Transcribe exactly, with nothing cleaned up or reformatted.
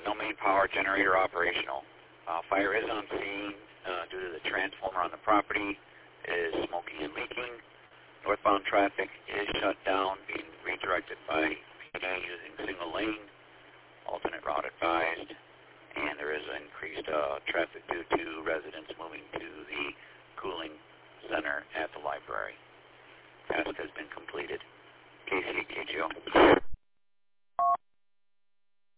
no main power generator operational. Uh, fire is on scene uh, due to the transformer on the property is smoking and leaking. Northbound traffic is shut down, being redirected by P D using single lane, alternate route advised, and there is increased uh, traffic due to residents moving to the cooling center at the library. Task has been completed. K C K G O.